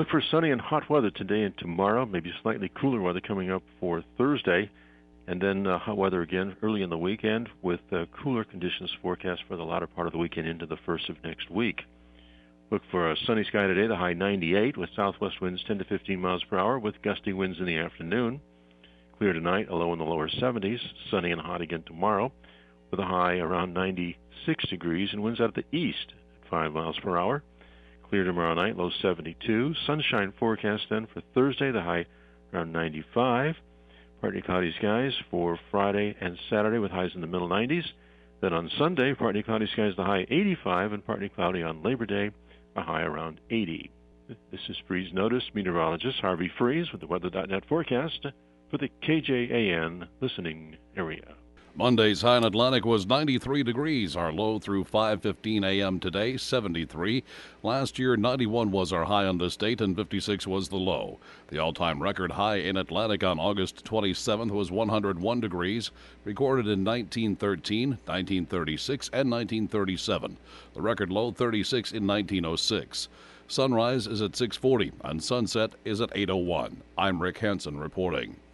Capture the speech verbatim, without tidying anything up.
Look for sunny and hot weather today and tomorrow, maybe slightly cooler weather coming up for Thursday, and then uh, hot weather again early in the weekend with uh, cooler conditions forecast for the latter part of the weekend into the first of next week. Look for a sunny sky today, the high ninety-eight, with southwest winds ten to fifteen miles per hour with gusty winds in the afternoon. Clear tonight, a low in the lower seventies, sunny and hot again tomorrow with a high around ninety-six degrees and winds out of the east at five miles per hour. Clear tomorrow night, low seventy-two. Sunshine forecast then for Thursday, the high around ninety-five. Partly cloudy skies for Friday and Saturday with highs in the middle nineties. Then on Sunday, partly cloudy skies, the high eighty-five, and partly cloudy on Labor Day, a high around eighty. This is Freeze Notice meteorologist Harvey Freeze with the weather dot net forecast for the K J A N listening area. Monday's high in Atlantic was ninety-three degrees. Our low through five fifteen a.m. today, seventy-three. Last year, ninety-one was our high on this date and fifty-six was the low. The all-time record high in Atlantic on August twenty-seventh was one hundred one degrees, recorded in nineteen thirteen, nineteen thirty-six, and nineteen thirty-seven. The record low, thirty-six, in nineteen oh six. Sunrise is at six forty and sunset is at eight oh one. I'm Rick Hansen reporting.